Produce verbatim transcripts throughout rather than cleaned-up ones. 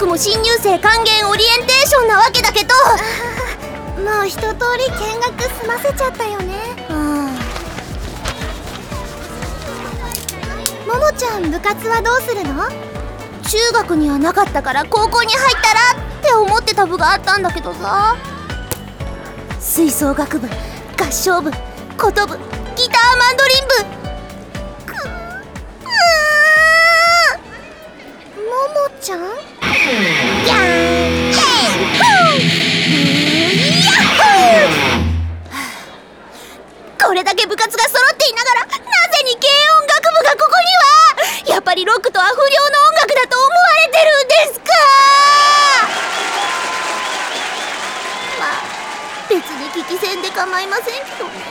くも新入生歓迎オリエンテーションなわけだけど、 もう一通り見学済ませちゃったよね。 うん。 ももちゃん、部活はどうするの？ 中学にはなかったから高校に入ったらって思ってた部があったんだけどさ、吹奏楽部、合唱部、琴部、ギターマンドリン部。くっ、 ももちゃん？ やーん、へい、ふー、やっほー。これだけ部活が揃っていながら、なぜに軽音楽部がここには。やっぱりロックとは不良の音楽だと思われてるんですか。まあ別に聞き戦で構いませんけどね。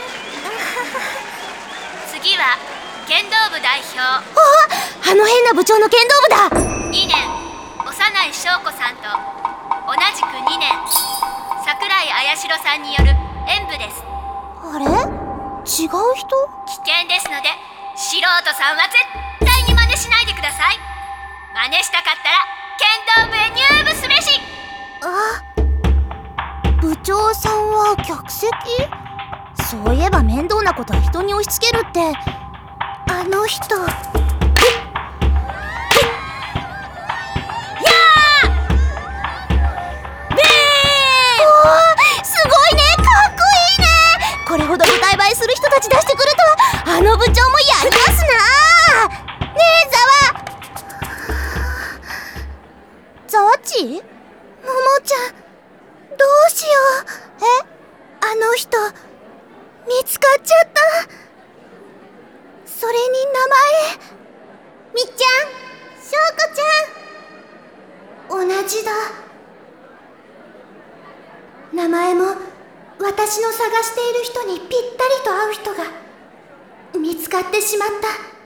次は剣道部代表。 あ、あの変な部長の剣道部だ。 にねん幼い翔子さんと同じくにねん桜井綾代さんによる演舞です。 あれ、違う人？ 危険ですので素人さんは絶対に真似しないでください。真似したかったら剣道部へ入部すべし。 あ、部長さんは客席？そういえば面倒なことは人に押し付けるって。 あの人。 これほど舞台映えする人たち出してくるとは、あの部長もやりますな。ねえ、ざわざわっち？ ももちゃん、どうしよう。 え？ あの人見つかっちゃった。それに名前。みっちゃん、しょうこちゃん、同じだ。名前も私の探している人にぴったりと合う人が見つかってしまった。